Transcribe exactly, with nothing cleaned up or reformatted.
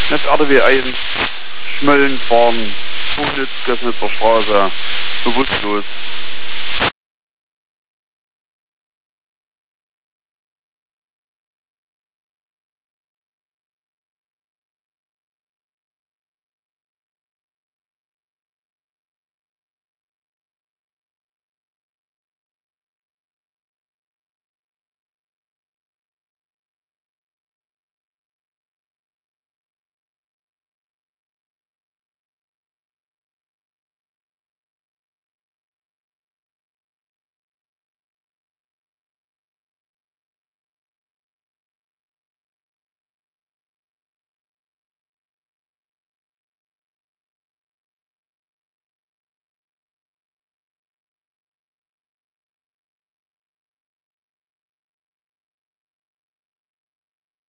Netz R D W eins, Schmölln fahren, Buchnitz, Gößnitzer Straße, bewusstlos.